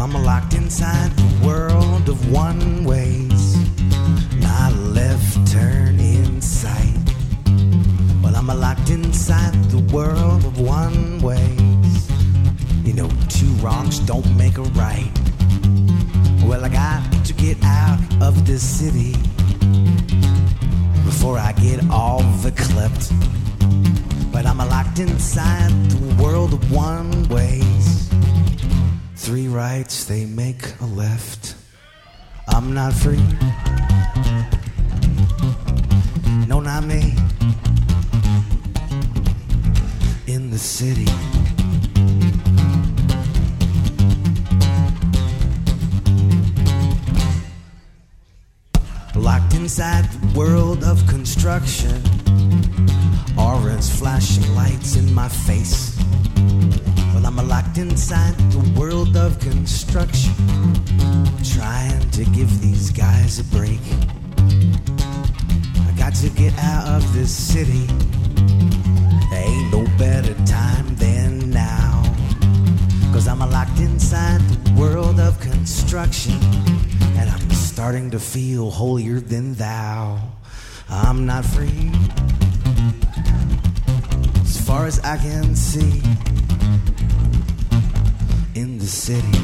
I'm locked inside the world of one ways. Not a left turn in sight. Well, I'm locked inside the world of one ways. You know, two wrongs don't make a right. Well, I got to get out of this city before I get all verklempt. But I'm locked inside the world of one ways. Three rights, they make a left. I'm not free. No, not me. In the city. Locked inside the world of construction. Orange flashing lights in my face. Well, I'm locked inside the world of construction, trying to give these guys a break. I got to get out of this city. There ain't no better time than now. 'Cause I'm locked inside the world of construction, and I'm starting to feel holier than thou. I'm not free, as far as I can see, in the city.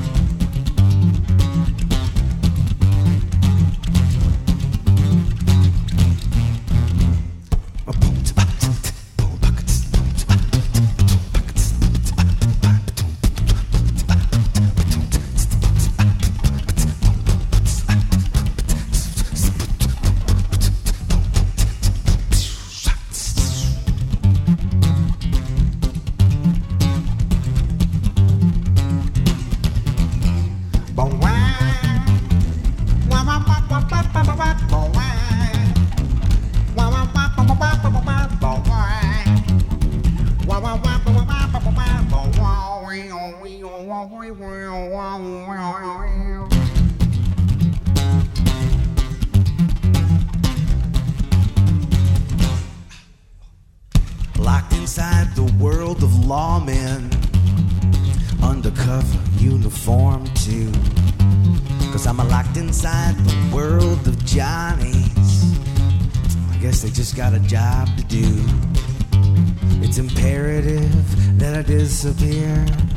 Locked inside the world of lawmen, undercover uniform too. 'Cause I'm locked inside the world of Johnnies. I guess they just got a job to do. It's imperative that I disappear,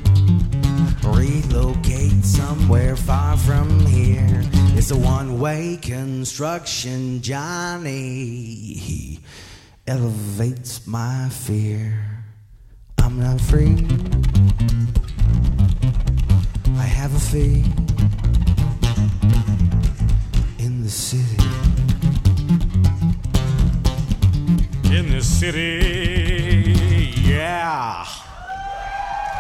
relocate somewhere far from here. It's a one-way construction, Johnny. He elevates my fear. I'm not free. I have a fee in the city. In the city.